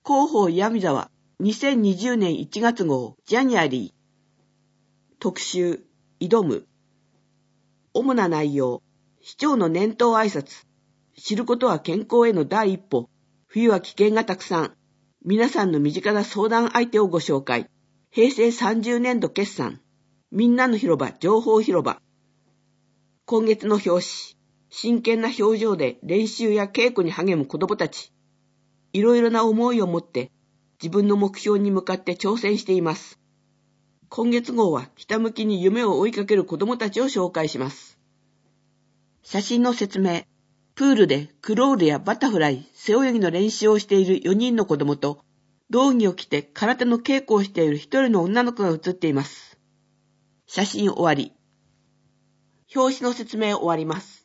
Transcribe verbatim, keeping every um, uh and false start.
広報闇沢にせんにじゅうねんいちがつ号ジャニアリー特集挑む。主な内容、市長の年頭挨拶、知ることは健康への第一歩、冬は危険がたくさん、皆さんの身近な相談相手をご紹介、平成さんじゅうねんど決算、みんなの広場情報広場。今月の表紙、真剣な表情で練習や稽古に励む子どもたち。いろいろな思いを持って自分の目標に向かって挑戦しています。今月号はひたむきに夢を追いかける子どもたちを紹介します。写真の説明。プールでクロールやバタフライ、背泳ぎの練習をしているよにんの子どもと、道着を着て空手の稽古をしているひとりの女の子が写っています。写真終わり。表紙の説明終わります。